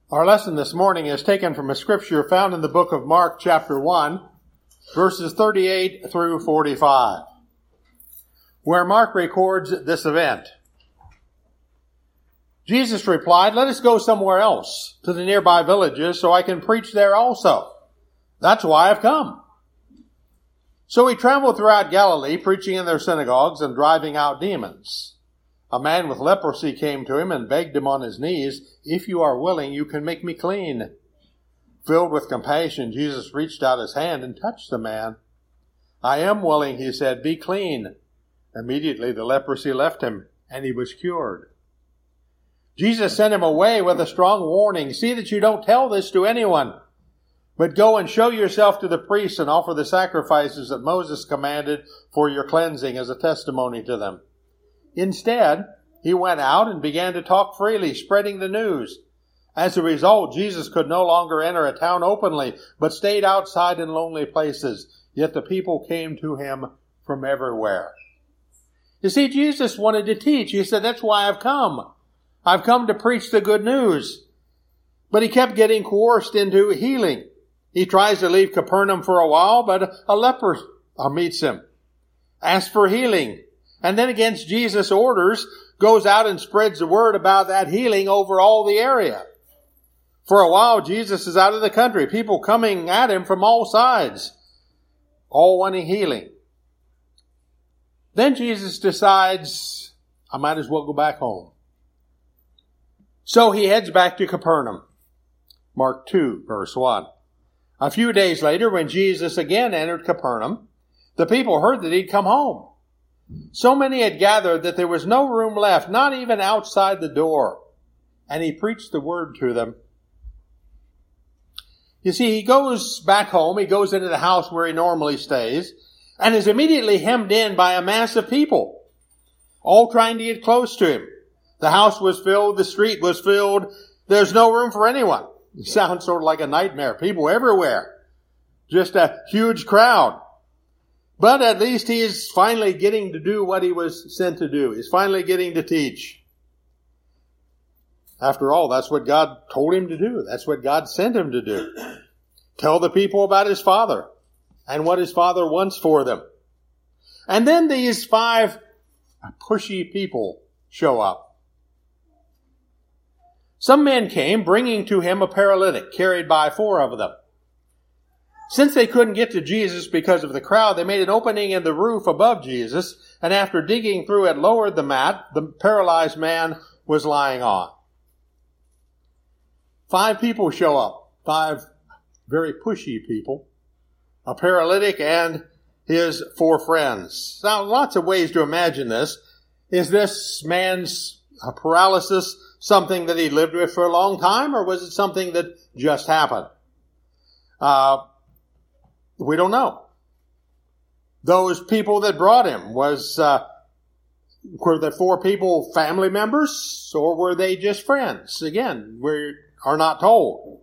Our lesson this morning is taken from a scripture found in the book of Mark, chapter 1, verses 38 through 45, where Mark records this event. Jesus replied, "Let us go somewhere else, to the nearby villages, so I can preach there also. That's why I've come." So he traveled throughout Galilee, preaching in their synagogues and driving out demons. A man with leprosy came to him and begged him on his knees, "If you are willing, you can make me clean." Filled with compassion, Jesus reached out his hand and touched the man. "I am willing," he said, "be clean." Immediately the leprosy left him, and he was cured. Jesus sent him away with a strong warning, "See that you don't tell this to anyone, but go and show yourself to the priests and offer the sacrifices that Moses commanded for your cleansing as a testimony to them." Instead, he went out and began to talk freely, spreading the news. As a result, Jesus could no longer enter a town openly, but stayed outside in lonely places. Yet the people came to him from everywhere. You see, Jesus wanted to teach. He said, "That's why I've come. I've come to preach the good news." But he kept getting coerced into healing. He tries to leave Capernaum for a while, but a leper meets him, asks for healing, and then against Jesus' orders goes out and spreads the word about that healing over all the area. For a while, Jesus is out of the country, people coming at him from all sides, all wanting healing. Then Jesus decides, I might as well go back home. So he heads back to Capernaum. Mark 2, verse 1. A few days later, when Jesus again entered Capernaum, the people heard that he'd come home. So many had gathered that there was no room left, not even outside the door. And he preached the word to them. You see, he goes back home, he goes into the house where he normally stays, and is immediately hemmed in by a mass of people, all trying to get close to him. The house was filled, the street was filled, there's no room for anyone. It sounds sort of like a nightmare. People everywhere. Just a huge crowd. But at least he is finally getting to do what he was sent to do. He's finally getting to teach. After all, that's what God told him to do. That's what God sent him to do. Tell the people about his Father and what his Father wants for them. And then these 5 pushy people show up. Some men came, bringing to him a paralytic, carried by 4 of them. Since they couldn't get to Jesus because of the crowd, they made an opening in the roof above Jesus, and after digging through it, lowered the mat the paralyzed man was lying on. 5 people show up, 5 very pushy people, a paralytic and his 4 friends. Now, lots of ways to imagine this. Is this man's paralysis something that he lived with for a long time, or was it something that just happened? We don't know. Those people that brought him, were the 4 people family members, or were they just friends? Again, we are not told.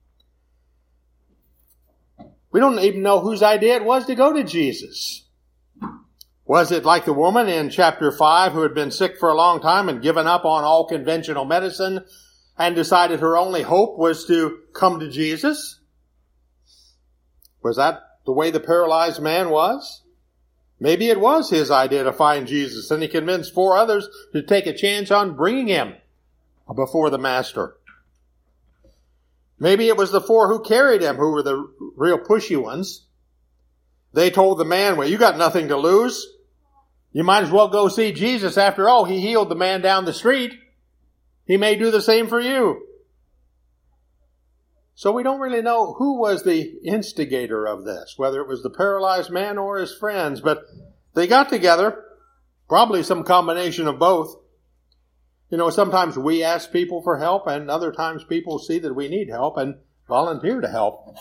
We don't even know whose idea it was to go to Jesus. Was it like the woman in chapter 5 who had been sick for a long time and given up on all conventional medicine and decided her only hope was to come to Jesus? Was that the way the paralyzed man was? Maybe it was his idea to find Jesus, and he convinced 4 others to take a chance on bringing him before the master. Maybe it was the 4 who carried him who were the real pushy ones. They told the man, "Well, you got nothing to lose. You might as well go see Jesus. After all, he healed the man down the street. He may do the same for you." So we don't really know who was the instigator of this, whether it was the paralyzed man or his friends, but they got together, probably some combination of both. You know, sometimes we ask people for help, and other times people see that we need help and volunteer to help.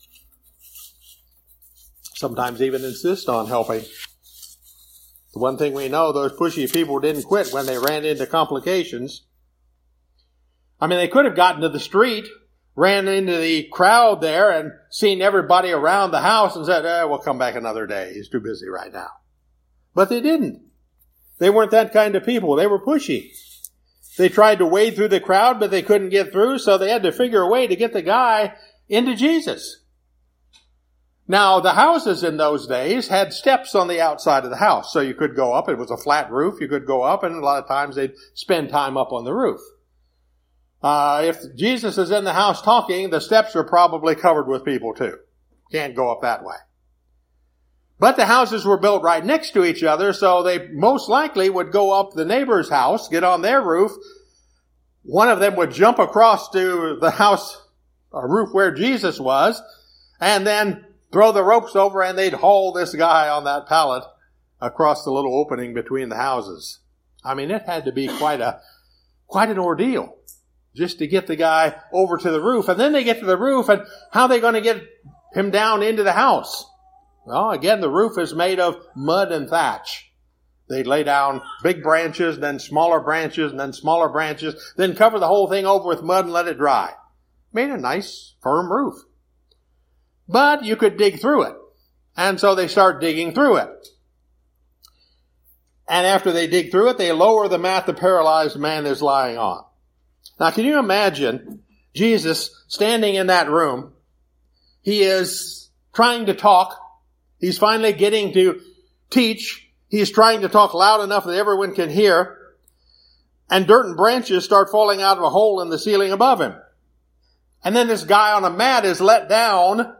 Sometimes even insist on helping. The one thing we know, those pushy people didn't quit when they ran into complications. I mean, they could have gotten to the street, ran into the crowd there and seen everybody around the house and said, we'll come back another day. He's too busy right now. But they didn't. They weren't that kind of people. They were pushy. They tried to wade through the crowd, but they couldn't get through, so they had to figure a way to get the guy into Jesus. Now, the houses in those days had steps on the outside of the house, so you could go up. It was a flat roof. You could go up, and a lot of times they'd spend time up on the roof. If Jesus is in the house talking, the steps are probably covered with people too. Can't go up that way. But the houses were built right next to each other, so they most likely would go up the neighbor's house, get on their roof. One of them would jump across to the house, roof where Jesus was, and then throw the ropes over, and they'd haul this guy on that pallet across the little opening between the houses. I mean, it had to be quite an ordeal just to get the guy over to the roof. And then they get to the roof, and how are they going to get him down into the house? Well, again, the roof is made of mud and thatch. They'd lay down big branches, then smaller branches, and then smaller branches, then cover the whole thing over with mud and let it dry. Made a nice, firm roof. But you could dig through it. And so they start digging through it. And after they dig through it, they lower the mat the paralyzed man is lying on. Now, can you imagine Jesus standing in that room? He is trying to talk. He's finally getting to teach. He's trying to talk loud enough that everyone can hear. And dirt and branches start falling out of a hole in the ceiling above him. And then this guy on a mat is let down.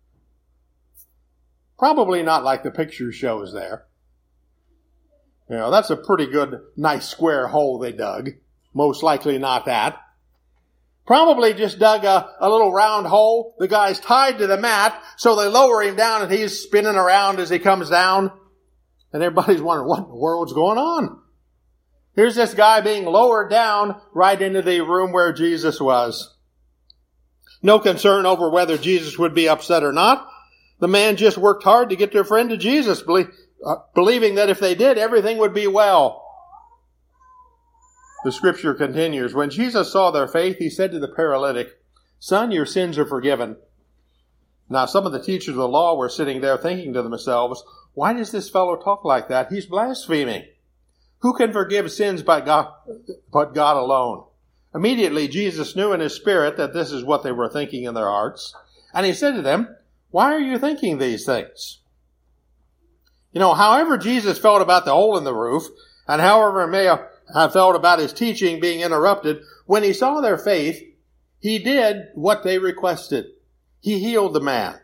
Probably not like the picture shows there. You know, that's a pretty good, nice square hole they dug. Most likely not that. Probably just dug a little round hole. The guy's tied to the mat, so they lower him down and he's spinning around as he comes down. And everybody's wondering, what in the world's going on? Here's this guy being lowered down right into the room where Jesus was. No concern over whether Jesus would be upset or not. The man just worked hard to get their friend to Jesus, believing that if they did, everything would be well. The scripture continues, when Jesus saw their faith, he said to the paralytic, "Son, your sins are forgiven." Now, some of the teachers of the law were sitting there thinking to themselves, why does this fellow talk like that? He's blaspheming. Who can forgive sins but God alone? Immediately, Jesus knew in his spirit that this is what they were thinking in their hearts. And he said to them, "Why are you thinking these things?" You know, however Jesus felt about the hole in the roof, and however he may have felt about his teaching being interrupted, when he saw their faith, he did what they requested. He healed the man.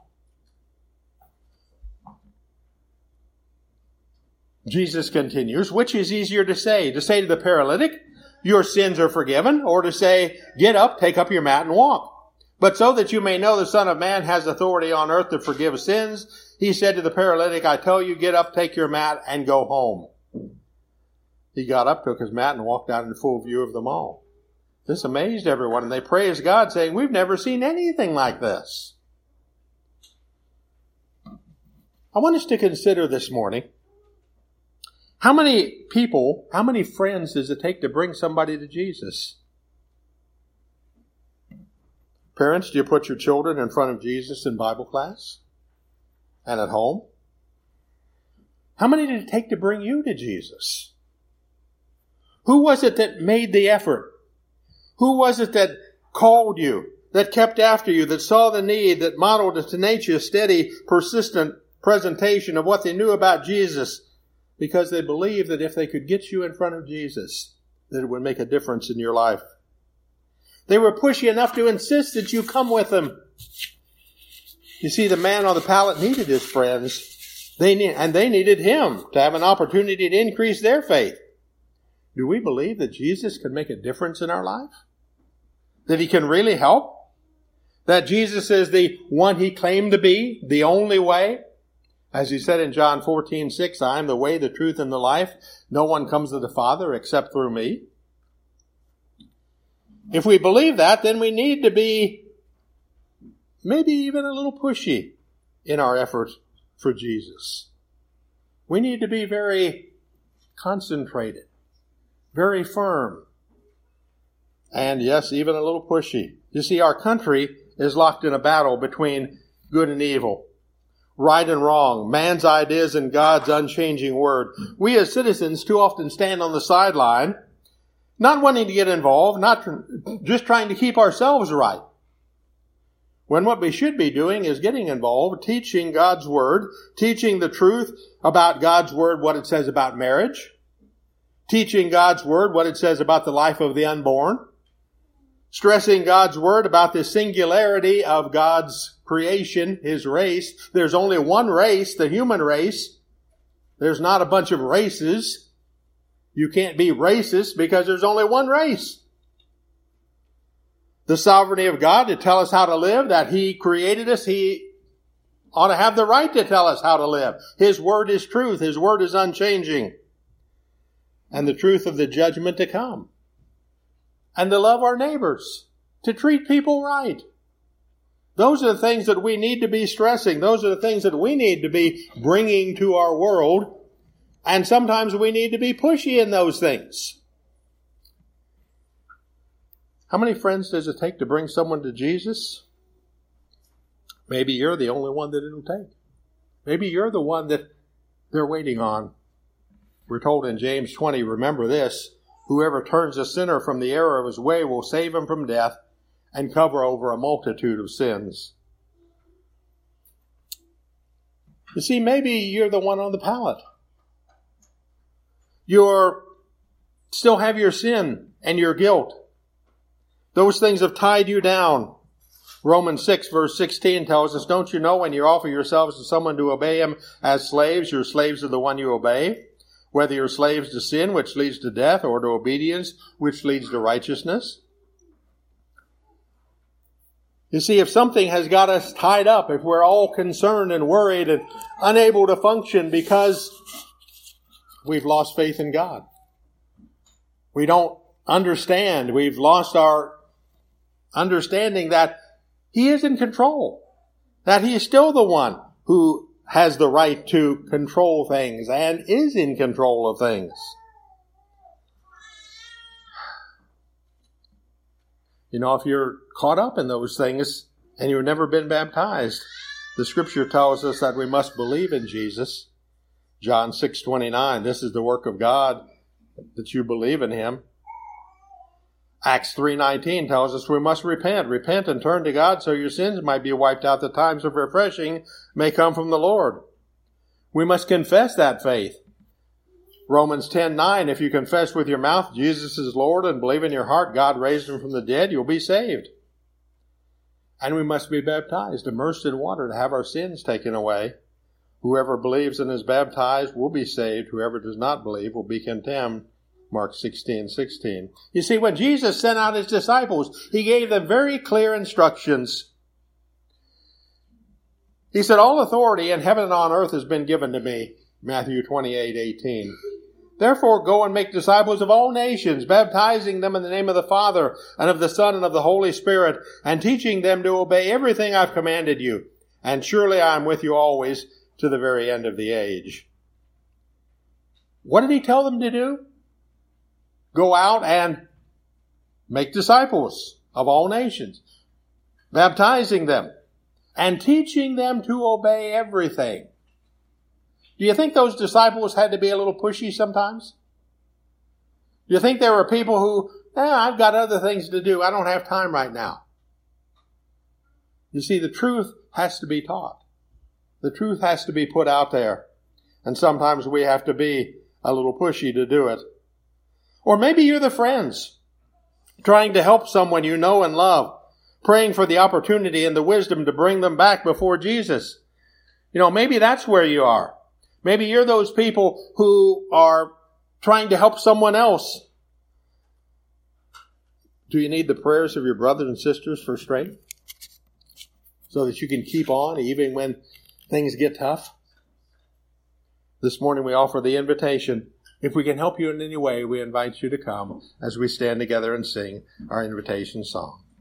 Jesus continues, which is easier to say to the paralytic, "Your sins are forgiven," or to say, "Get up, take up your mat and walk"? But so that you may know the Son of Man has authority on earth to forgive sins, he said to the paralytic, "I tell you, get up, take your mat, and go home." He got up, took his mat, and walked out in full view of them all. This amazed everyone, and they praised God, saying, "We've never seen anything like this." I want us to consider this morning, how many people, how many friends does it take to bring somebody to Jesus? Parents, do you put your children in front of Jesus in Bible class and at home? How many did it take to bring you to Jesus? Who was it that made the effort? Who was it that called you, that kept after you, that saw the need, that modeled a tenacious, steady, persistent presentation of what they knew about Jesus, because they believed that if they could get you in front of Jesus, that it would make a difference in your life? They were pushy enough to insist that you come with them. You see, the man on the pallet needed his friends, and they needed him to have an opportunity to increase their faith. Do we believe that Jesus can make a difference in our life? That he can really help? That Jesus is the one he claimed to be, the only way? As he said in John 14:6, "I am the way, the truth, and the life. No one comes to the Father except through me." If we believe that, then we need to be maybe even a little pushy in our efforts for Jesus. We need to be very concentrated, very firm, and yes, even a little pushy. You see, our country is locked in a battle between good and evil, right and wrong, man's ideas and God's unchanging word. We as citizens too often stand on the sideline, Not wanting to get involved, not just trying to keep ourselves right. When what we should be doing is getting involved, teaching God's Word, teaching the truth about God's Word, what it says about marriage, teaching God's Word, what it says about the life of the unborn, stressing God's Word about the singularity of God's creation, His race. There's only one race, the human race. There's not a bunch of races. You can't be racist because there's only one race. The sovereignty of God to tell us how to live, that He created us, He ought to have the right to tell us how to live. His Word is truth. His Word is unchanging. And the truth of the judgment to come. And to love our neighbors. To treat people right. Those are the things that we need to be stressing. Those are the things that we need to be bringing to our world. And sometimes we need to be pushy in those things. How many friends does it take to bring someone to Jesus? Maybe you're the only one that it'll take. Maybe you're the one that they're waiting on. We're told in James 20, remember this, whoever turns a sinner from the error of his way will save him from death and cover over a multitude of sins. You see, maybe you're the one on the pallet. You still have your sin and your guilt. Those things have tied you down. Romans 6 verse 16 tells us, don't you know when you offer yourselves to someone to obey him as slaves, you're slaves of the one you obey? Whether you're slaves to sin, which leads to death, or to obedience, which leads to righteousness. You see, if something has got us tied up, if we're all concerned and worried and unable to function because we've lost faith in God. We don't understand. We've lost our understanding that He is in control. That He is still the one who has the right to control things and is in control of things. You know, if you're caught up in those things and you've never been baptized, the Scripture tells us that we must believe in Jesus. John 6:29, this is the work of God, that you believe in Him. Acts 3:19 tells us we must repent. Repent and turn to God so your sins might be wiped out, the times of refreshing may come from the Lord. We must confess that faith. Romans 10:9, if you confess with your mouth Jesus is Lord and believe in your heart God raised Him from the dead, you'll be saved. And we must be baptized, immersed in water to have our sins taken away. Whoever believes and is baptized will be saved. Whoever does not believe will be condemned. Mark 16:16. You see, when Jesus sent out His disciples, He gave them very clear instructions. He said, all authority in heaven and on earth has been given to me. Matthew 28:18. Therefore go and make disciples of all nations, baptizing them in the name of the Father and of the Son and of the Holy Spirit, and teaching them to obey everything I've commanded you. And surely I am with you always to the very end of the age. What did He tell them to do? Go out and make disciples of all nations, baptizing them and teaching them to obey everything. Do you think those disciples had to be a little pushy sometimes? Do you think there were people who, I've got other things to do. I don't have time right now. You see, the truth has to be taught. The truth has to be put out there. And sometimes we have to be a little pushy to do it. Or maybe you're the friends trying to help someone you know and love, praying for the opportunity and the wisdom to bring them back before Jesus. You know, maybe that's where you are. Maybe you're those people who are trying to help someone else. Do you need the prayers of your brothers and sisters for strength? So that you can keep on even when things get tough? This morning we offer the invitation. If we can help you in any way, we invite you to come as we stand together and sing our invitation song.